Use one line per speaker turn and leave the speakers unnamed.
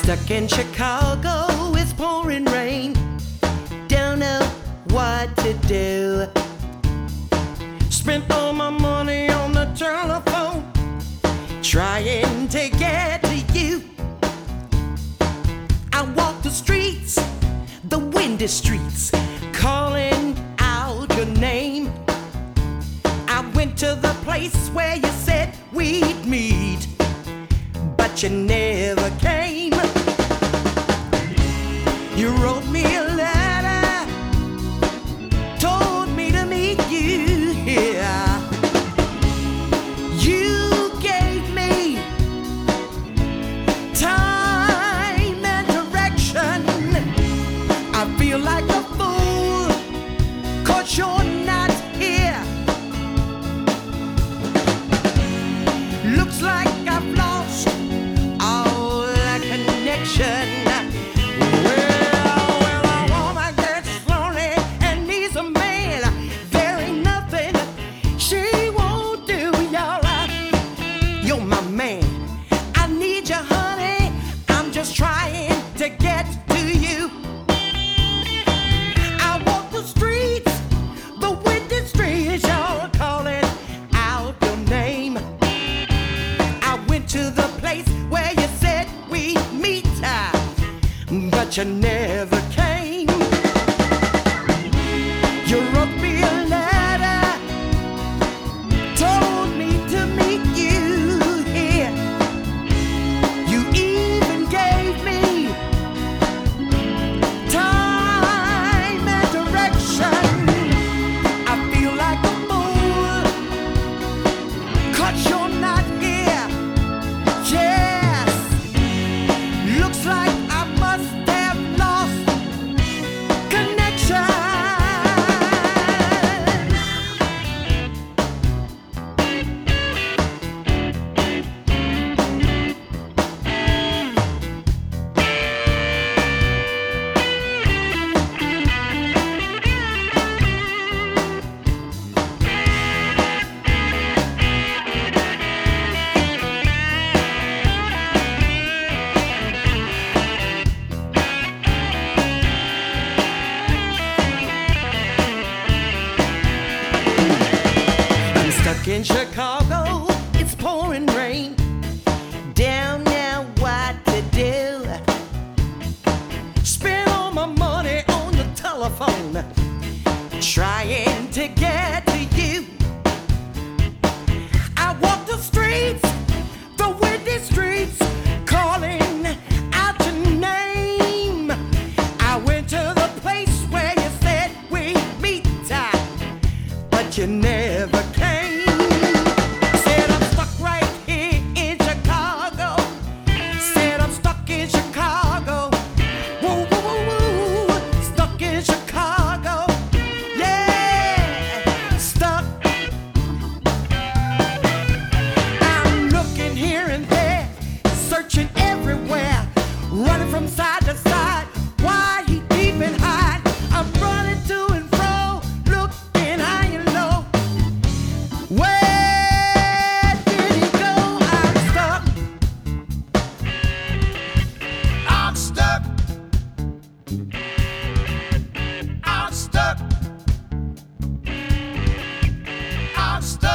Stuck in Chicago, it's pouring rain. Don't know what to do. Spent all my money on the telephone, trying to get to you. I walk the streets, the windy streets, calling out your name. I went to the place where you said we'd meet, but you never came. You wrote me a letter, told me to meet you here. You gave me time and direction. I feel like a fool, 'cause you're not here. Looks like I've lost all that connection. Trying to get to you. I walk the streets, the windy streets, y'all calling out your name. I went to the place where you said we'd meet, but you never came. You wrote me a letter, told me to meet you here. You even gave me time and direction. I feel like a fool, 'cause you're not here. Yes, looks like I must have lost connection. In Chicago, it's pouring rain. Don't know what to do. Spend all my money on the telephone, trying to get to you. I walk the streets, the windy streets, calling out your name. I went to the place where you said we'd meet, but you never came. Searching everywhere, running from side to side. Why he deep and hide? I'm running to and fro, looking high and low. Where did he go? I'm stuck. I'm stuck. I'm stuck. I'm stuck.